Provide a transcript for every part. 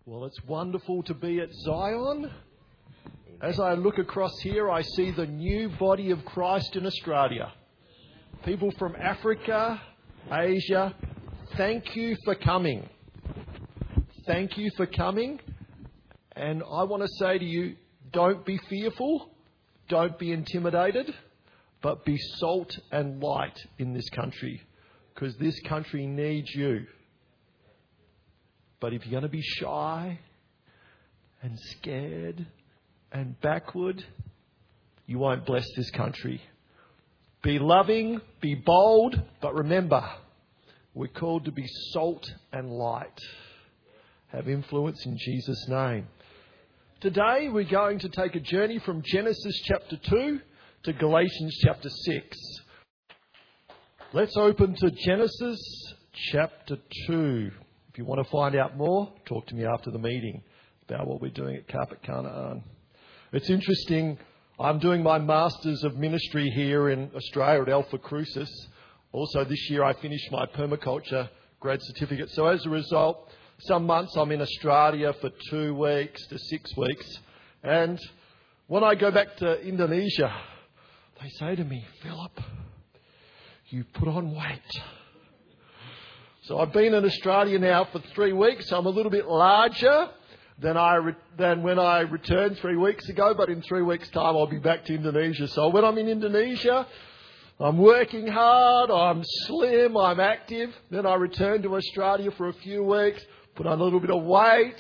Well, it's wonderful to be at Zion. As I look across here, I see the new body of Christ in Australia. People from Africa, Asia, thank you for coming. Thank you for coming. And I want to say to you, don't be fearful, don't be intimidated, but be salt and light in this country, because this country needs you. But if you're going to be shy and scared and backward, you won't bless this country. Be loving, be bold, but remember, we're called to be salt and light. Have influence in Jesus' name. Today we're going to take a journey from Genesis chapter 2 to Galatians chapter 6. Let's open to Genesis chapter 2. If you want to find out more, talk to me after the meeting about what we're doing at Carpet Canaan. It's interesting, I'm doing my Masters of Ministry here in Australia at Alpha Crucis. Also this year I finished my permaculture grad certificate. So as a result, some months I'm in Australia for 2 weeks to 6 weeks. And when I go back to Indonesia, they say to me, "Philip, you put on weight." So I've been in Australia now for 3 weeks. I'm a little bit larger than when I returned 3 weeks ago, but in 3 weeks' time I'll be back to Indonesia. So when I'm in Indonesia, I'm working hard, I'm slim, I'm active. Then I return to Australia for a few weeks, put on a little bit of weight.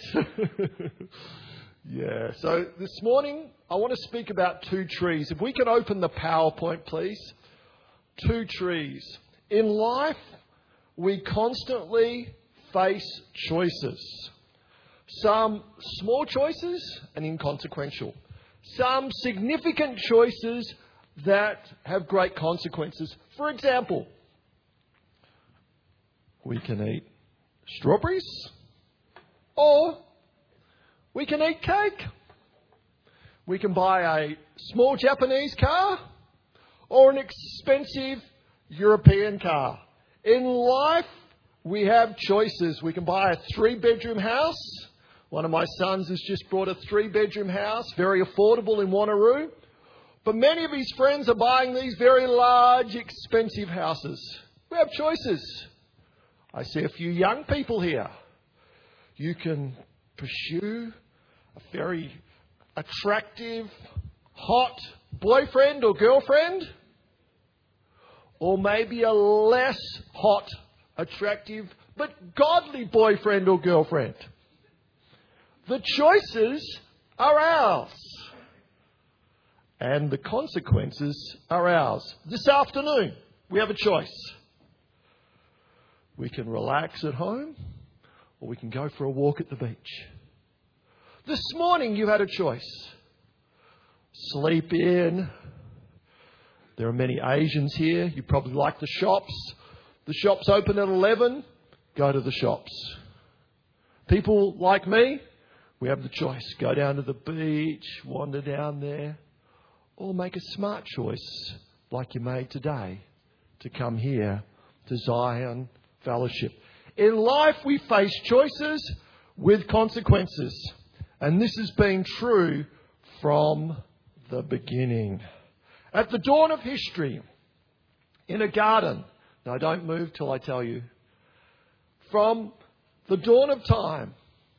Yeah, so this morning I want to speak about 2 trees. If we can open the PowerPoint, please. 2 trees. In life, we constantly face choices. Some small choices and inconsequential. Some significant choices that have great consequences. For example, we can eat strawberries or we can eat cake. We can buy a small Japanese car or an expensive European car. In life, we have choices. We can buy a 3-bedroom house. One of my sons has just bought a 3-bedroom house, very affordable in Wanneroo. But many of his friends are buying these very large, expensive houses. We have choices. I see a few young people here. You can pursue a very attractive, hot boyfriend or girlfriend, or maybe a less hot, attractive, but godly boyfriend or girlfriend. The choices are ours. And the consequences are ours. This afternoon, we have a choice. We can relax at home, or we can go for a walk at the beach. This morning, you had a choice. Sleep in. There are many Asians here. You probably like the shops. The shops open at 11. Go to the shops. People like me, we have the choice. Go down to the beach, wander down there, or make a smart choice like you made today to come here to Zion Fellowship. In life, we face choices with consequences. And this has been true from the beginning. At the dawn of history, in a garden. Now, don't move till I tell you. From the dawn of time,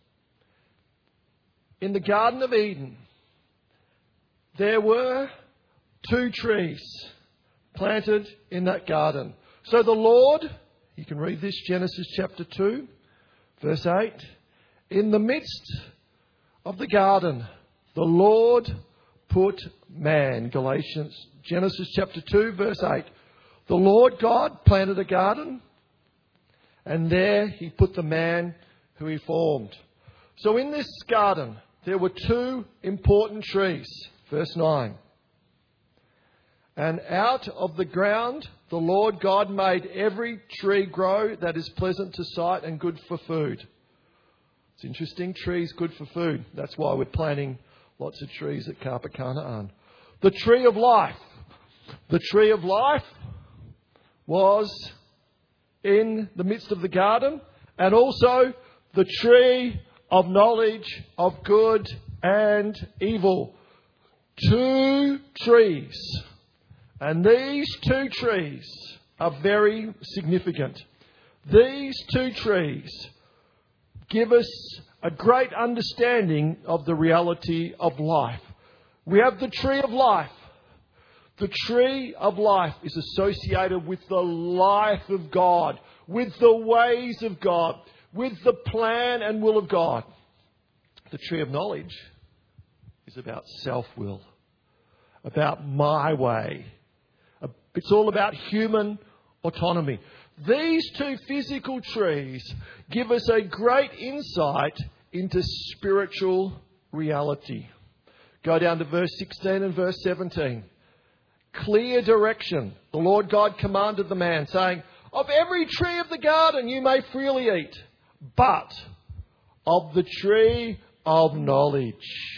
in the Garden of Eden, there were 2 trees planted in that garden. So the Lord, you can read this, Genesis chapter 2, verse 8. In the midst of the garden, the Lord put man. Genesis chapter 2, verse 8. The Lord God planted a garden, and there he put the man who he formed. So in this garden, there were 2 important trees. Verse 9. And out of the ground, the Lord God made every tree grow that is pleasant to sight and good for food. It's interesting, trees good for food. That's why we're planting lots of trees at Carpet Canaan. The tree of life. The tree of life was in the midst of the garden, and also the tree of knowledge of good and evil. 2 trees. And these 2 trees are very significant. These 2 trees give us a great understanding of the reality of life. We have the tree of life. The tree of life is associated with the life of God, with the ways of God, with the plan and will of God. The tree of knowledge is about self-will, about my way. It's all about human autonomy. These 2 physical trees give us a great insight into spiritual reality. Go down to verse 16 and verse 17. Clear direction. The Lord God commanded the man, saying, of every tree of the garden you may freely eat, but of the tree of knowledge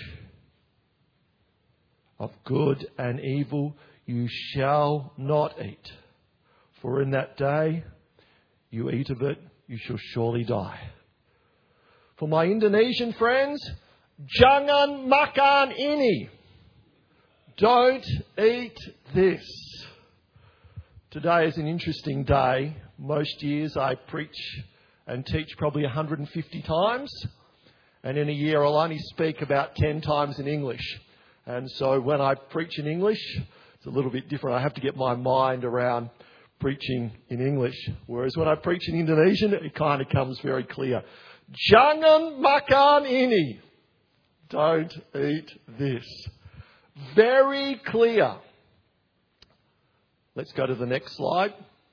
of good and evil you shall not eat. For in that day you eat of it, you shall surely die. For my Indonesian friends, jangan makan ini. Don't eat this. Today is an interesting day. Most years I preach and teach probably 150 times. And in a year I'll only speak about 10 times in English. And so when I preach in English, it's a little bit different. I have to get my mind around preaching in English. Whereas when I preach in Indonesian, it kind of comes very clear. Jangan makan ini. Don't eat this. Very clear. Let's go to the next slide.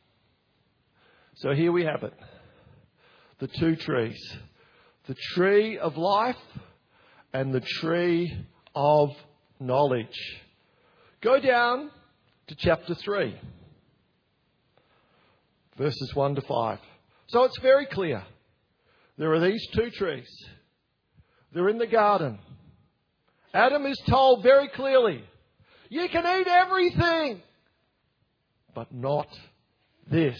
So here we have it. The 2 trees. The tree of life and the tree of knowledge. Go down to chapter 3. Verses 1 to 5. So it's very clear. There are these 2 trees. They're in the garden. Adam is told very clearly, you can eat everything, but not this.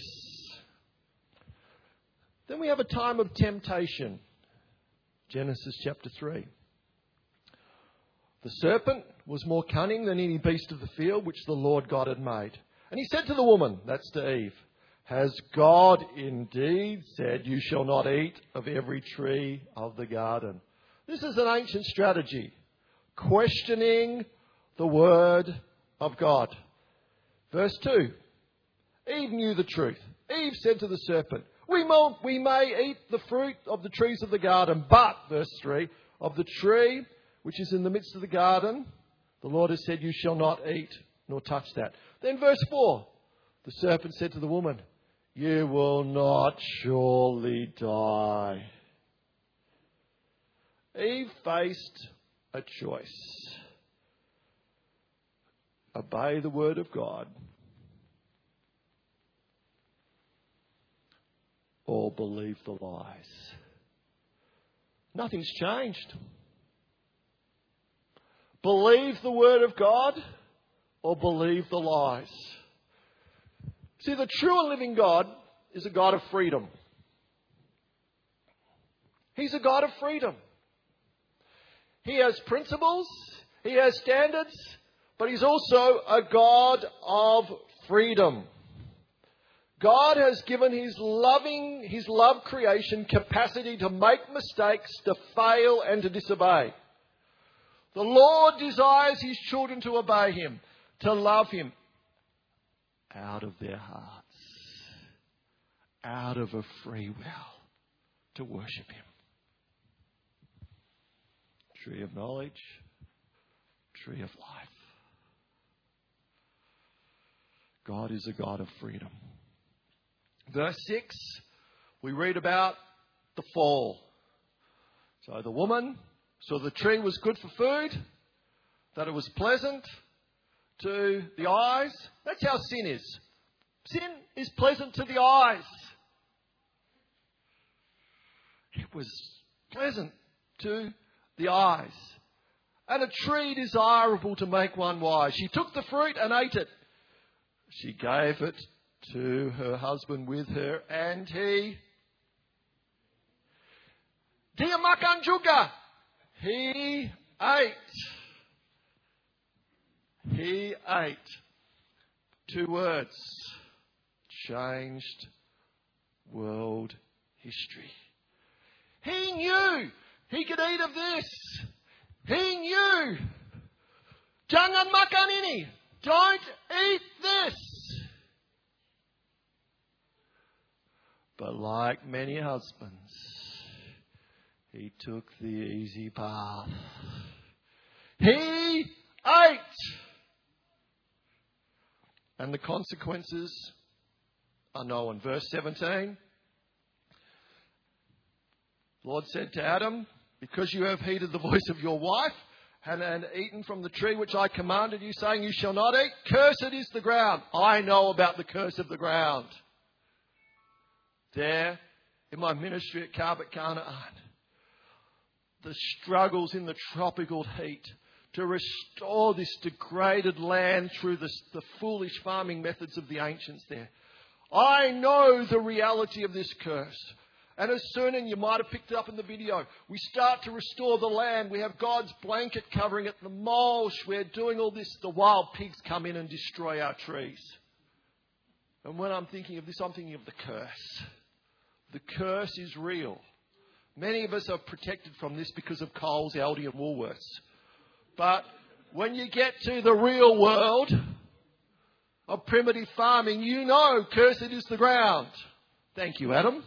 Then we have a time of temptation. Genesis chapter 3. The serpent was more cunning than any beast of the field which the Lord God had made. And he said to the woman, that's to Eve, has God indeed said, you shall not eat of every tree of the garden? This is an ancient strategy. Questioning the word of God. Verse 2. Eve knew the truth. Eve said to the serpent, we may eat the fruit of the trees of the garden, but, verse 3, of the tree which is in the midst of the garden, the Lord has said, you shall not eat nor touch that. Then verse 4. The serpent said to the woman, you will not surely die. Eve faced a choice. Obey the word of God or believe the lies. Nothing's changed. Believe the word of God or believe the lies. See, the true and living God is a God of freedom. He's a God of freedom. He has principles, he has standards, but he's also a God of freedom. God has given his love creation capacity to make mistakes, to fail and to disobey. The Lord desires his children to obey him, to love him out of their hearts, out of a free will, to worship him. Tree of knowledge, tree of life. God is a God of freedom. Verse 6, we read about the fall. So the woman saw the tree was good for food, that it was pleasant to the eyes. That's how sin is. Sin is pleasant to the eyes. It was pleasant to the eyes. And a tree desirable to make one wise. She took the fruit and ate it. She gave it to her husband with her, and he Dia makan juga. He ate. He ate. 2 words. Changed world history. He knew he could eat of this. He knew. Jangan makan ini. Don't eat this. But like many husbands, he took the easy path. He ate. And the consequences are known. Verse 17. The Lord said to Adam, because you have heeded the voice of your wife and eaten from the tree which I commanded you, saying you shall not eat, cursed is the ground. I know about the curse of the ground. There, in my ministry at Carpet Canaan, the struggles in the tropical heat to restore this degraded land through the foolish farming methods of the ancients there. I know the reality of this curse. And as soon, and you might have picked it up in the video, we start to restore the land. We have God's blanket covering it, the mulch. We're doing all this. The wild pigs come in and destroy our trees. And when I'm thinking of this, I'm thinking of the curse. The curse is real. Many of us are protected from this because of Coles, Aldi and Woolworths. But when you get to the real world of primitive farming, you know cursed is the ground. Thank you, Adam.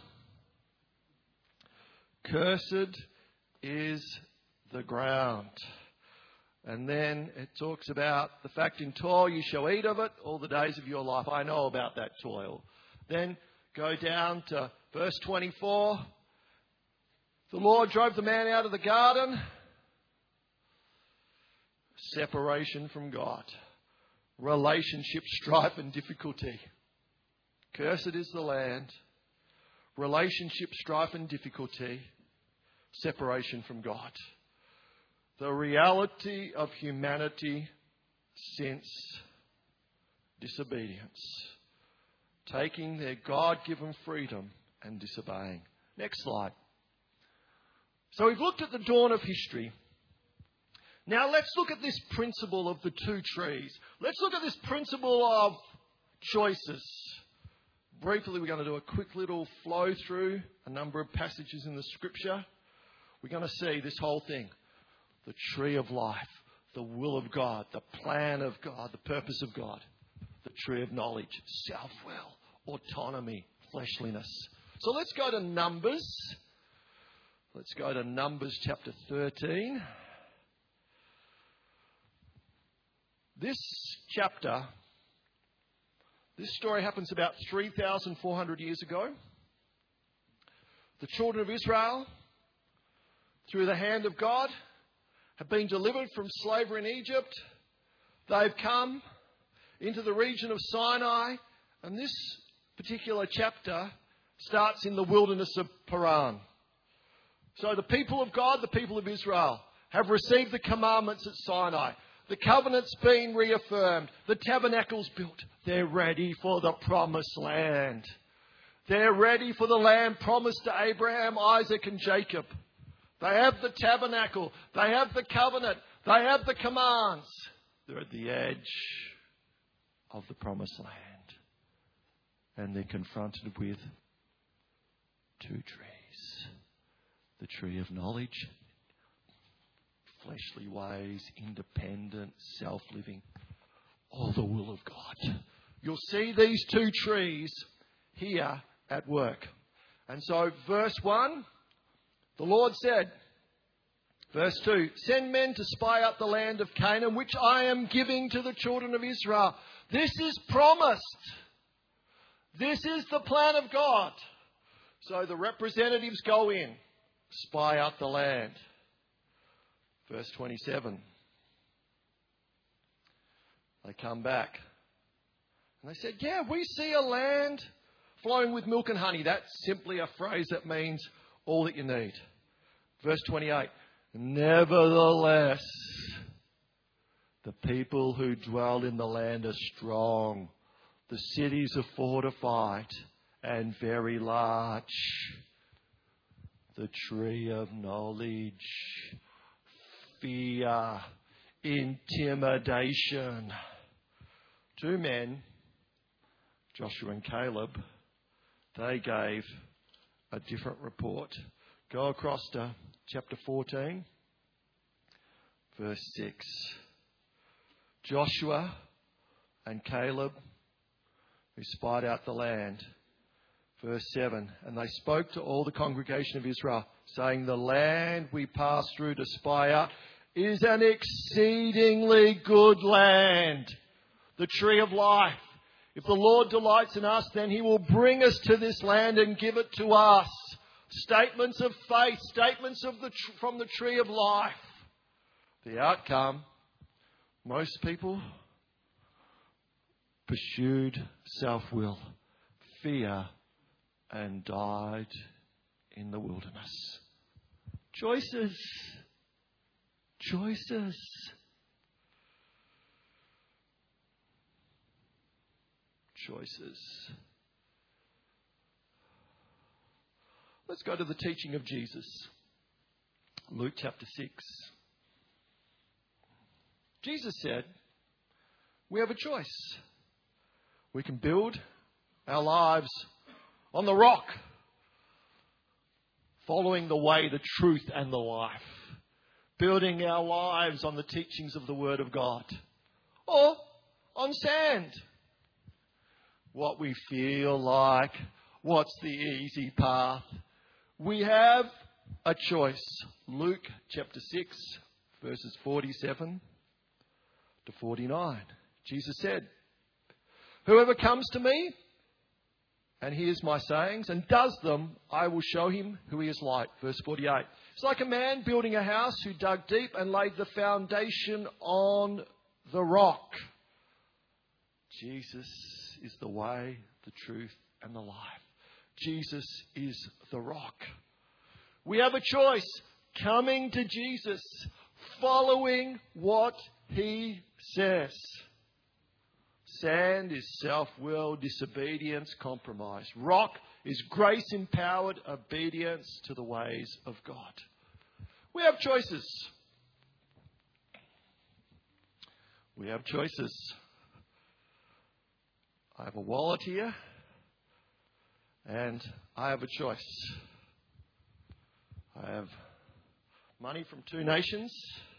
Cursed is the ground. And then it talks about the fact in toil you shall eat of it all the days of your life. I know about that toil. Then go down to verse 24. The Lord drove the man out of the garden. Separation from God. Relationship, strife and difficulty. Cursed is the land. Relationship, strife and difficulty. Separation from God. The reality of humanity since disobedience. Taking their God-given freedom and disobeying. Next slide. So we've looked at the dawn of history. Now let's look at this principle of the 2 trees. Let's look at this principle of choices. Briefly, we're going to do a quick little flow through a number of passages in the scripture. We're going to see this whole thing. The tree of life, the will of God, the plan of God, the purpose of God. The tree of knowledge, self-will, autonomy, fleshliness. So let's go to Numbers. Let's go to Numbers chapter 13. This chapter, this story happens about 3,400 years ago. The children of Israel, through the hand of God, have been delivered from slavery in Egypt. They've come into the region of Sinai, and this particular chapter starts in the wilderness of Paran. So the people of God, the people of Israel, have received the commandments at Sinai. The covenant's been reaffirmed. The tabernacle's built. They're ready for the promised land. They're ready for the land promised to Abraham, Isaac and Jacob. They have the tabernacle. They have the covenant. They have the commands. They're at the edge of the promised land. And they're confronted with 2 trees. The tree of knowledge, fleshly ways, independent, self-living, all the will of God. You'll see these 2 trees here at work. And so verse 1, the Lord said, verse 2, send men to spy out the land of Canaan, which I am giving to the children of Israel. This is promised. This is the plan of God. So the representatives go in, spy out the land. Verse 27. They come back. And they said, yeah, we see a land flowing with milk and honey. That's simply a phrase that means all that you need. Verse 28. Nevertheless, the people who dwell in the land are strong. The cities are fortified and very large. the tree of knowledge, fear, intimidation. Two men, Joshua and Caleb, they gave a different report. Go across to chapter 14, verse 6. Joshua and Caleb, who spied out the land. Verse 7, and they spoke to all the congregation of Israel, saying, the land we passed through to spy out is an exceedingly good land, the tree of life. If the Lord delights in us, then he will bring us to this land and give it to us. Statements of faith, statements of from the tree of life. The outcome, most people pursued self-will, fear, and died in the wilderness. Choices. Choices. Choices. Let's go to the teaching of Jesus. Luke chapter 6. Jesus said, we have a choice. We can build our lives on the rock, following the way, the truth, and the life. Building our lives on the teachings of the Word of God. Or on sand. What we feel like. What's the easy path? We have a choice. Luke chapter 6, verses 47 to 49. Jesus said, whoever comes to me and hears my sayings and does them, I will show him who he is like. Verse 48. It's like a man building a house who dug deep and laid the foundation on the rock. Jesus is the way, the truth, and the life. Jesus is the rock. We have a choice. Coming to Jesus, following what he says. Sand is self-will, disobedience, compromise. Rock is grace-empowered obedience to the ways of God. We have choices. We have choices. I have a wallet here, and I have a choice. I have money from 2 nations.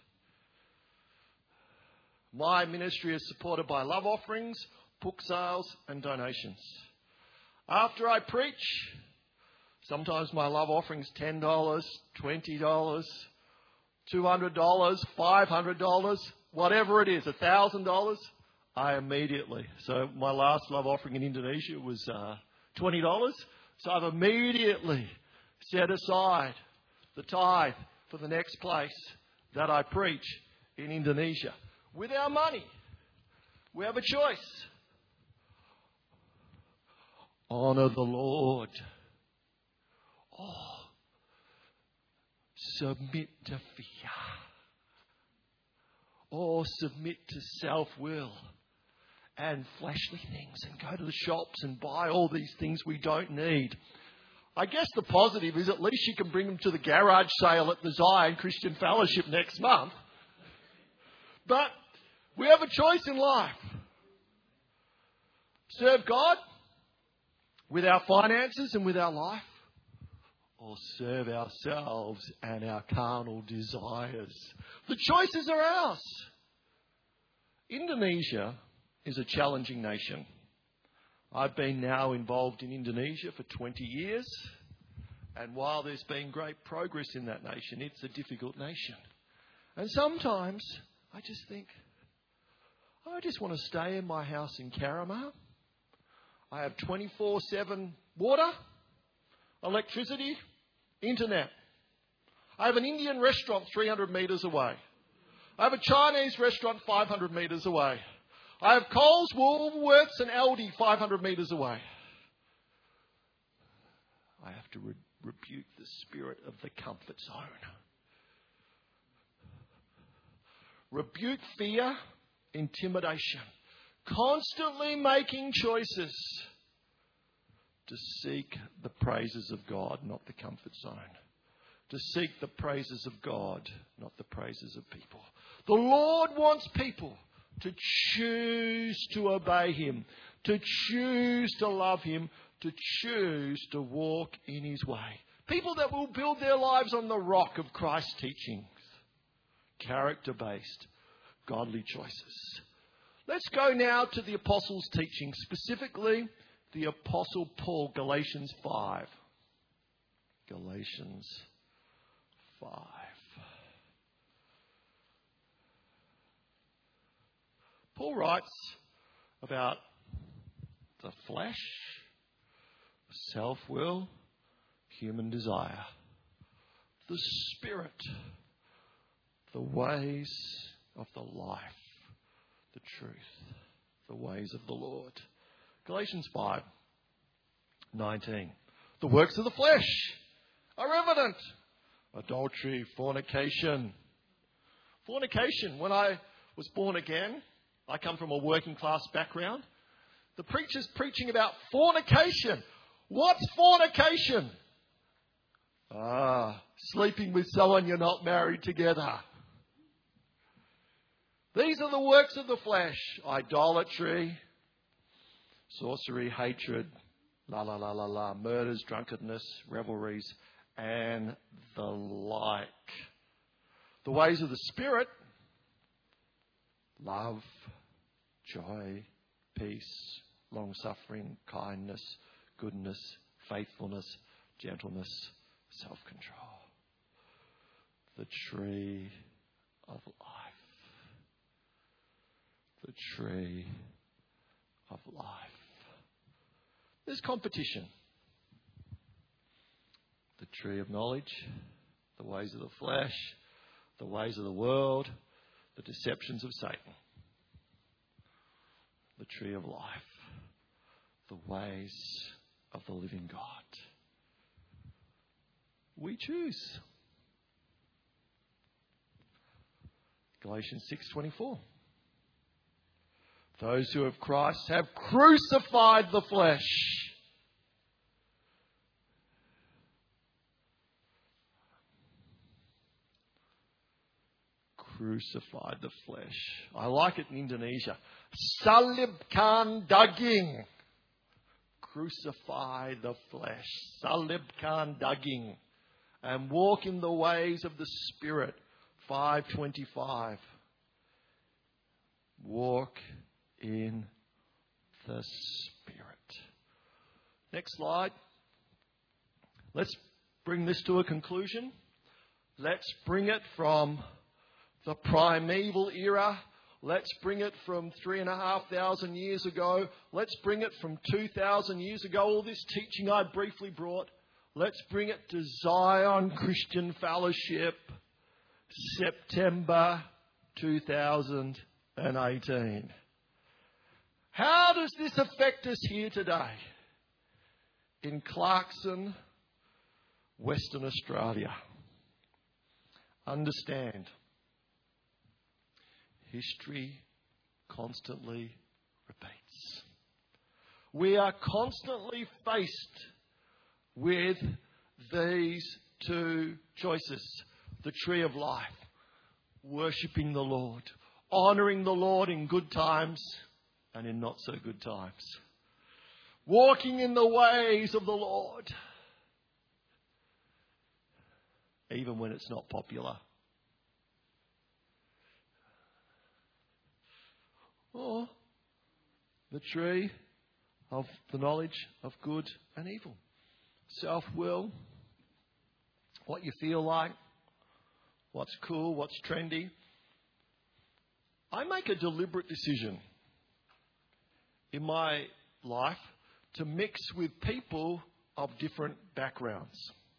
My ministry is supported by love offerings, book sales, and donations. After I preach, sometimes my love offering is $10, $20, $200, $500, whatever it is, $1,000. I immediately, so my last love offering in Indonesia was $20. So I've immediately set aside the tithe for the next place that I preach in Indonesia. With our money, we have a choice. Honour the Lord. Oh, submit to fear. Or submit to self-will and fleshly things and go to the shops and buy all these things we don't need. I guess the positive is at least you can bring them to the garage sale at the Zion Christian Fellowship next month. But we have a choice in life. Serve God with our finances and with our life, or serve ourselves and our carnal desires. The choices are ours. Indonesia is a challenging nation. I've been now involved in Indonesia for 20 years. And while there's been great progress in that nation, it's a difficult nation. And sometimes I just think, I just want to stay in my house in Karamar. I have 24/7 water, electricity, internet. I have an Indian restaurant 300 metres away. I have a Chinese restaurant 500 metres away. I have Coles, Woolworths and Aldi 500 metres away. I have to rebuke the spirit of the comfort zone. Rebuke fear, intimidation. Constantly making choices to seek the praises of God, not the comfort zone. to seek the praises of God, not the praises of people. The Lord wants people to choose to obey Him, to choose to love Him, to choose to walk in His way. People that will build their lives on the rock of Christ's teachings. Character-based, godly choices. Let's go now to the Apostles' teaching, specifically the Apostle Paul, Galatians 5. Galatians 5. Paul writes about the flesh, self-will, human desire, the Spirit, the ways of the life, the truth, the ways of the Lord. Galatians 5:19. The works of the flesh are evident. Adultery, fornication. Fornication. When I was born again, I come from a working class background. The preacher's preaching about fornication. What's fornication? Sleeping with someone you're not married together. These are the works of the flesh. Idolatry, sorcery, hatred, murders, drunkenness, revelries, and the like. The ways of the Spirit: love, joy, peace, long-suffering, kindness, goodness, faithfulness, gentleness, self-control. The tree of life. The tree of life. There's competition. The tree of knowledge, the ways of the flesh, the ways of the world, the deceptions of Satan. The tree of life, the ways of the living God. We choose. Galatians 6:24. Those who have Christ have crucified the flesh. Crucified the flesh. I like it in Indonesia. Salibkan daging. Crucify the flesh. Salibkan daging. And walk in the ways of the Spirit. 5:25. Walk in the Spirit. Next slide. Let's bring this to a conclusion. Let's bring it from the primeval era. Let's bring it from 3,500 years ago. Let's bring it from 2,000 years ago. All this teaching I briefly brought. Let's bring it to Zion Christian Fellowship, September 2018. How does this affect us here today in Clarkson, Western Australia? Understand, history constantly repeats. We are constantly faced with these two choices. The tree of life, worshipping the Lord, honouring the Lord in good times and in not so good times. Walking in the ways of the Lord, even when it's not popular. Or the tree of the knowledge of good and evil. Self-will, what you feel like, what's cool, what's trendy. I make a deliberate decision in my life to mix with people of different backgrounds.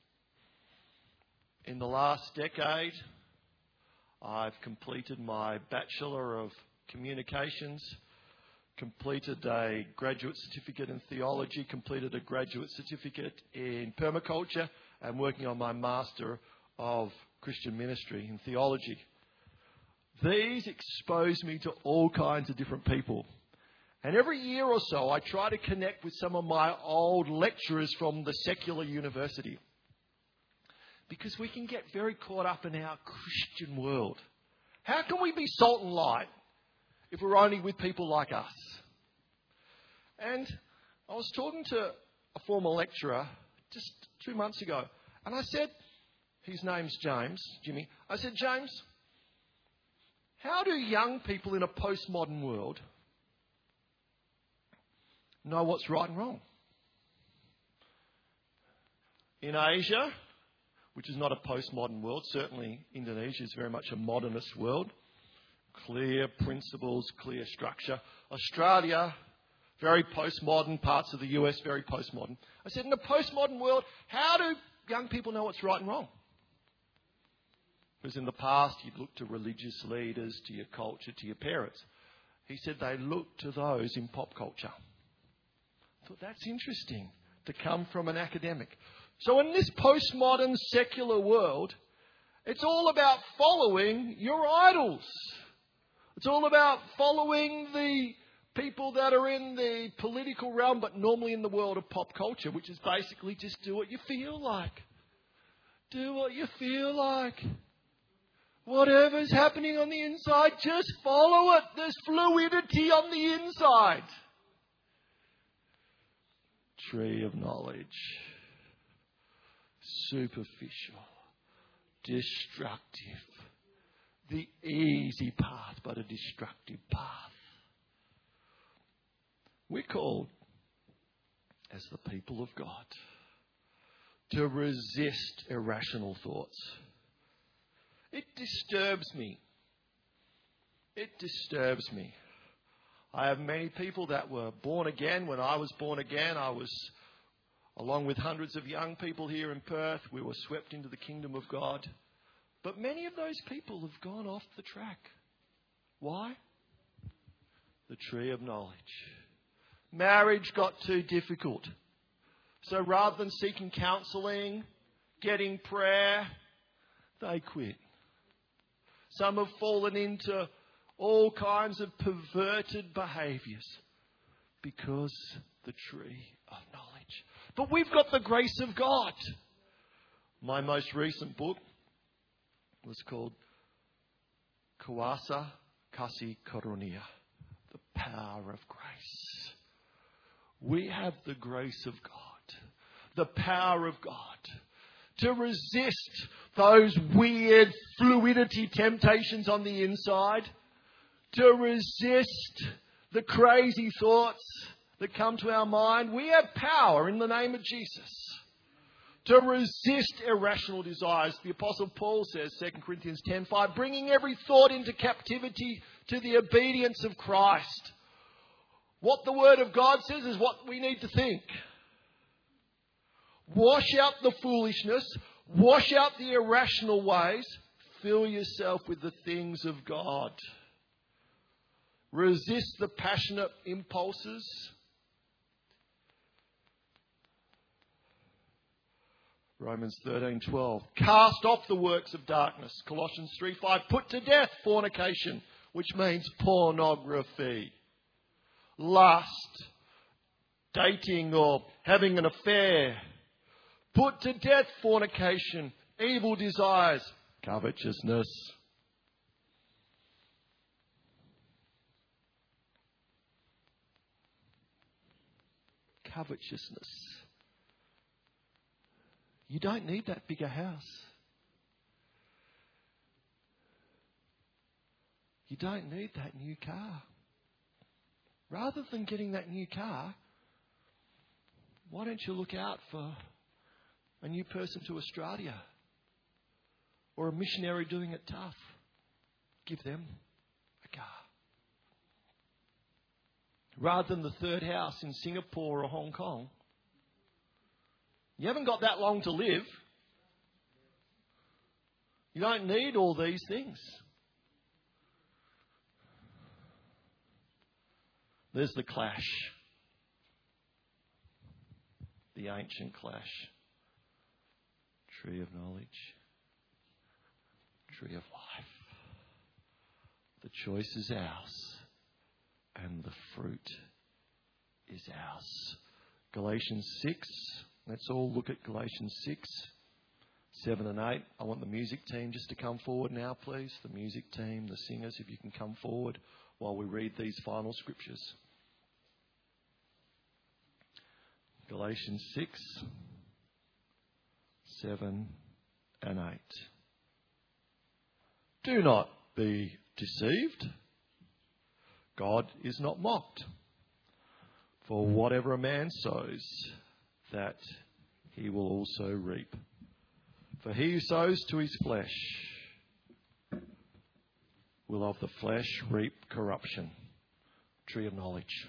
In the last decade, I've completed my Bachelor of Communications, completed a graduate certificate in theology, completed a graduate certificate in permaculture, and working on my Master of Christian Ministry in theology. These expose me to all kinds of different people. And every year or so, I try to connect with some of my old lecturers from the secular university. Because we can get very caught up in our Christian world. How can we be salt and light if we're only with people like us? And I was talking to a former lecturer just 2 months ago, and I said, his name's Jimmy. I said, James, how do young people in a postmodern world know what's right and wrong? In Asia, which is not a postmodern world, certainly Indonesia is very much a modernist world. Clear principles, clear structure. Australia, very postmodern. Parts of the US, very postmodern. I said, in a postmodern world, how do young people know what's right and wrong? Because in the past, you'd look to religious leaders, to your culture, to your parents. He said they look to those in pop culture. I thought that's interesting to come from an academic. So in this postmodern secular world, it's all about following your idols. It's all about following the people that are in the political realm, but normally in the world of pop culture, which is basically just do what you feel like. Do what you feel like. Whatever's happening on the inside, just follow it. There's fluidity on the inside. Tree of knowledge. Superficial. Destructive. The easy path, but a destructive path. We're called, as the people of God, to resist irrational thoughts. It disturbs me. It disturbs me. I have many people that were born again. When I was born again, I was, along with hundreds of young people here in Perth, we were swept into the kingdom of God. But many of those people have gone off the track. Why? The tree of knowledge. Marriage got too difficult. So rather than seeking counselling, getting prayer, they quit. Some have fallen into all kinds of perverted behaviours because the tree of knowledge. But we've got the grace of God. My most recent book was called Kuasa Kasih Karunia, the power of grace. We have the grace of God, the power of God, to resist those weird fluidity temptations on the inside, to resist the crazy thoughts that come to our mind. We have power in the name of Jesus to resist irrational desires. The Apostle Paul says, 2 Corinthians 10:5, bringing every thought into captivity to the obedience of Christ. What the Word of God says is what we need to think. Wash out the foolishness. Wash out the irrational ways. Fill yourself with the things of God. Resist the passionate impulses. Romans 13:12. Cast off the works of darkness. Colossians 3:5. Put to death fornication, which means pornography. Lust, dating or having an affair. Put to death fornication, evil desires, covetousness. Covetousness. You don't need that bigger house. You don't need that new car. Rather than getting that new car, why don't you look out for a new person to Australia or a missionary doing it tough? Give them a car. Rather than the third house in Singapore or Hong Kong, you haven't got that long to live. You don't need all these things. There's the clash. The ancient clash. Tree of knowledge. Tree of life. The choice is ours. And the fruit is ours. Galatians 6. Let's all look at Galatians 6. 7 and 8. I want the music team just to come forward now, please. The music team, the singers, if you can come forward while we read these final scriptures. Galatians 6, 7 and 8. Do not be deceived. God is not mocked. For whatever a man sows, that he will also reap. For he who sows to his flesh will of the flesh reap corruption. Tree of knowledge.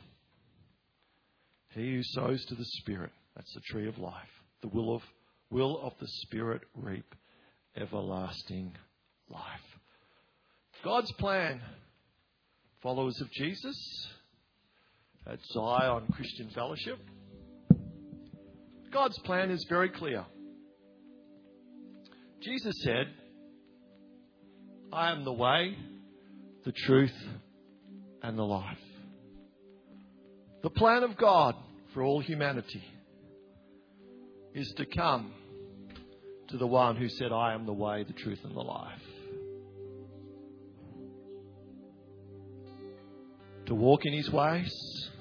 He who sows to the Spirit, that's the tree of life. The will of the Spirit reap everlasting life. God's plan, followers of Jesus at Zion Christian Fellowship, God's plan is very clear. Jesus said, I am the way, the truth, and the life. The plan of God for all humanity is to come to the one who said, I am the way, the truth, and the life. To walk in his ways,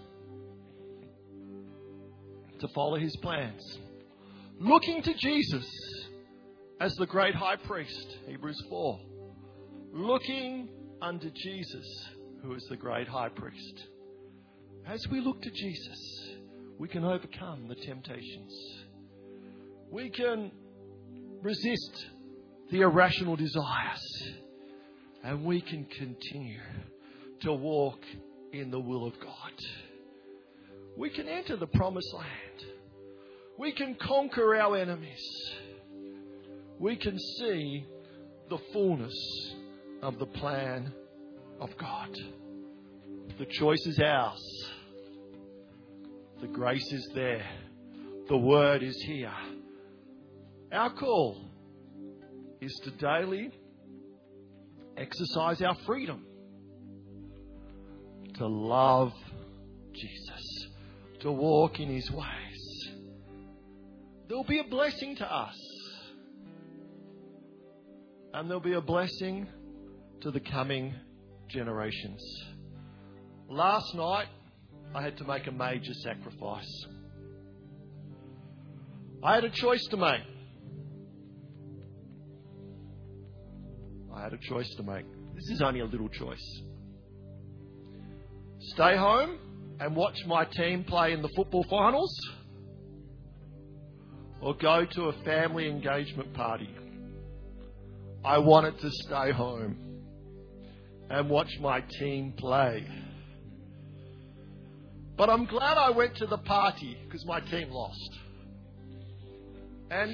to follow his plans. Looking to Jesus as the great high priest, Hebrews 4. Looking unto Jesus, who is the great high priest. As we look to Jesus, we can overcome the temptations. We can resist the irrational desires. And we can continue to walk in the will of God. We can enter the promised land. We can conquer our enemies. We can see the fullness of the plan of God. The choice is ours. The grace is there. The word is here. Our call is to daily exercise our freedom to love Jesus, to walk in his ways. There will be a blessing to us. And there'll be a blessing to the coming generations. Last night, I had to make a major sacrifice. I had a choice to make. This is only a little choice. Stay home and watch my team play in the football finals, or go to a family engagement party. I wanted to stay home and watch my team play. But I'm glad I went to the party because my team lost. And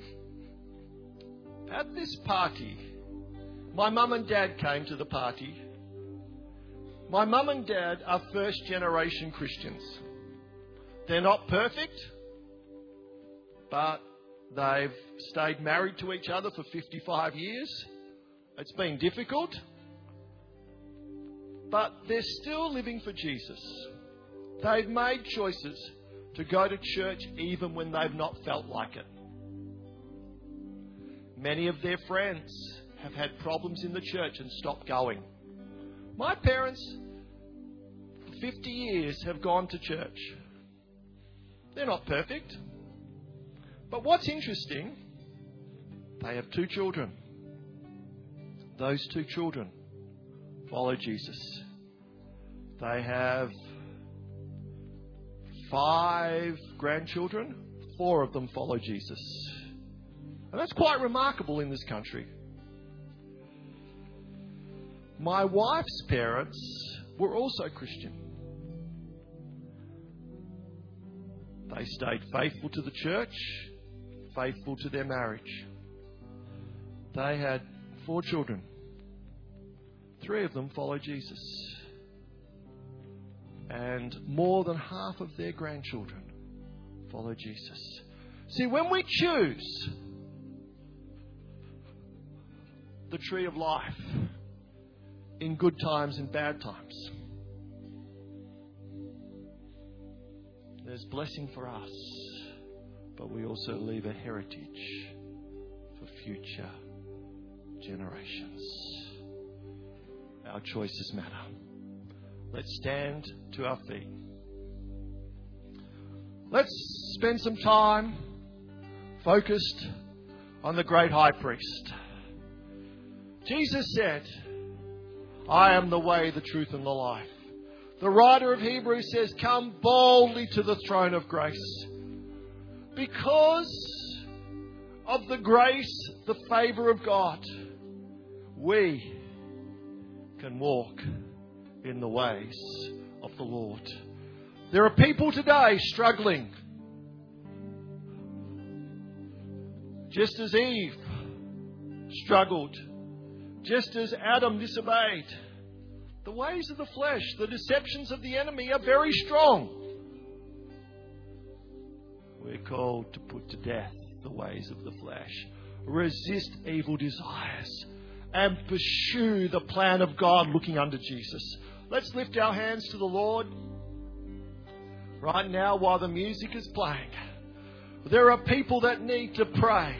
at this party, my mum and dad came to the party. My mum and dad are first generation Christians. They're not perfect, but they've stayed married to each other for 55 years. It's been difficult, but they're still living for Jesus. They've made choices to go to church even when they've not felt like it. Many of their friends have had problems in the church and stopped going. My parents, for 50 years, have gone to church. They're not perfect. But what's interesting, they have 2 children. Those 2 children follow Jesus. They have 5 grandchildren. 4 of them follow Jesus. And that's quite remarkable in this country. My wife's parents were also Christian. They stayed faithful to the church, faithful to their marriage. They had 4 children. 3 of them followed Jesus. And more than half of their grandchildren follow Jesus. See, when we choose the tree of life in good times and bad times, there's blessing for us, but we also leave a heritage for for future generations. Our choices matter. Let's stand to our feet. Let's spend some time focused on the great high priest. Jesus said, I am the way, the truth, and the life. The writer of Hebrews says, come boldly to the throne of grace. Because of the grace, the favour of God, we can walk in the ways of the Lord. There are people today struggling. Just as Eve struggled, just as Adam disobeyed. The ways of the flesh, the deceptions of the enemy are very strong. We're called to put to death the ways of the flesh. Resist evil desires and pursue the plan of God looking unto Jesus. Let's lift our hands to the Lord right now while the music is playing. There are people that need to pray.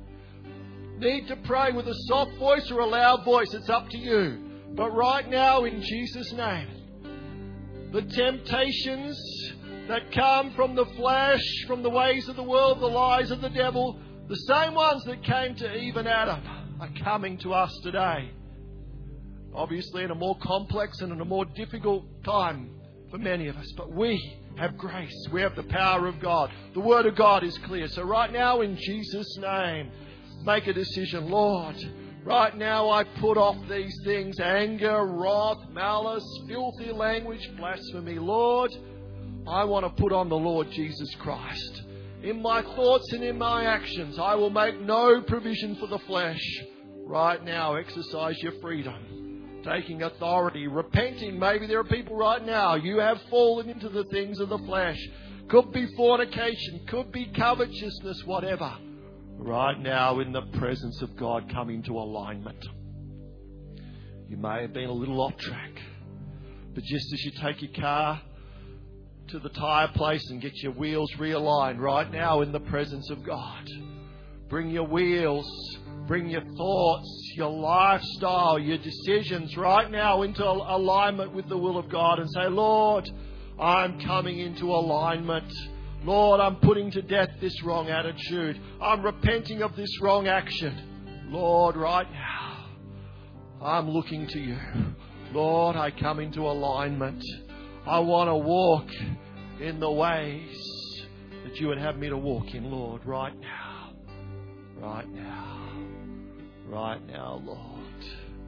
Need to pray with a soft voice or a loud voice. It's up to you. But right now, in Jesus' name, the temptations that come from the flesh, from the ways of the world, the lies of the devil, the same ones that came to Eve and Adam are coming to us today. Obviously in a more complex and in a more difficult time for many of us. But we have grace. We have the power of God. The Word of God is clear. So right now, in Jesus' name, make a decision. Lord, right now I put off these things: anger, wrath, malice, filthy language, blasphemy. Lord, I want to put on the Lord Jesus Christ. In my thoughts and in my actions, I will make no provision for the flesh. Right now, exercise your freedom, taking authority, repenting. Maybe there are people right now, you have fallen into the things of the flesh. Could be fornication, could be covetousness, whatever. Right now, in the presence of God, come into alignment. You may have been a little off track, but just as you take your car to the tyre place and get your wheels realigned, right now in the presence of God, bring your wheels, bring your thoughts, your lifestyle, your decisions right now into alignment with the will of God, and say, Lord, I'm coming into alignment. Lord, I'm putting to death this wrong attitude. I'm repenting of this wrong action. Lord, right now, I'm looking to you. Lord, I come into alignment. I want to walk in the ways that you would have me to walk in, Lord, right now. Right now. Right now, Lord.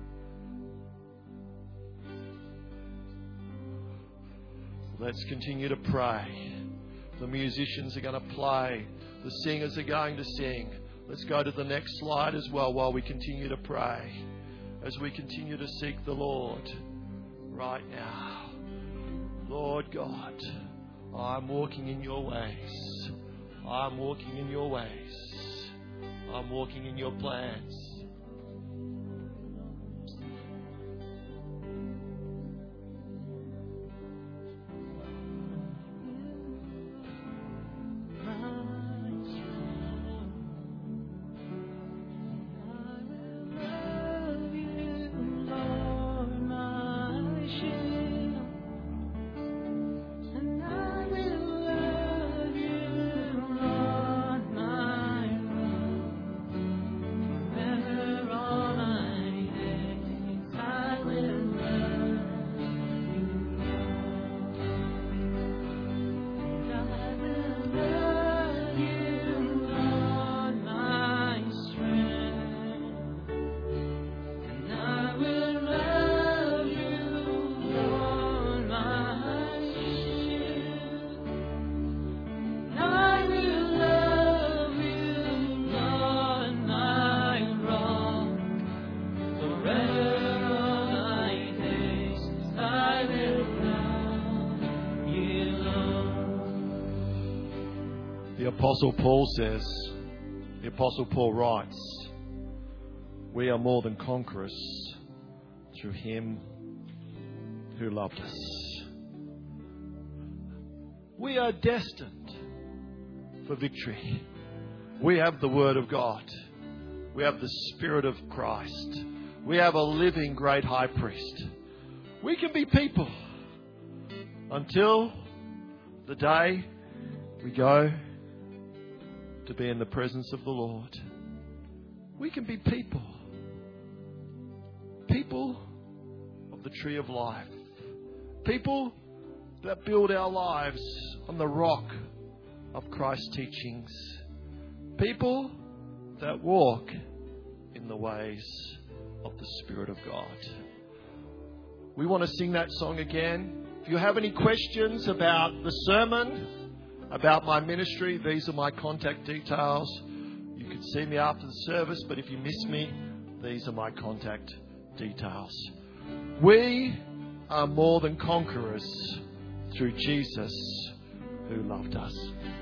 Let's continue to pray. The musicians are going to play. The singers are going to sing. Let's go to the next slide as well while we continue to pray. As we continue to seek the Lord right now. Lord God, I'm walking in your ways. I'm walking in your ways. I'm walking in your plans. Apostle Paul says, the Apostle Paul writes, we are more than conquerors through him who loved us. We are destined for victory. We have the Word of God. We have the Spirit of Christ. We have a living great high priest. We can be people until the day we go to be in the presence of the Lord. We can be people. People of the tree of life. People that build our lives on the rock of Christ's teachings. People that walk in the ways of the Spirit of God. We want to sing that song again. If you have any questions about the sermon, about my ministry, these are my contact details. You can see me after the service, but if you miss me, these are my contact details. We are more than conquerors through Jesus who loved us.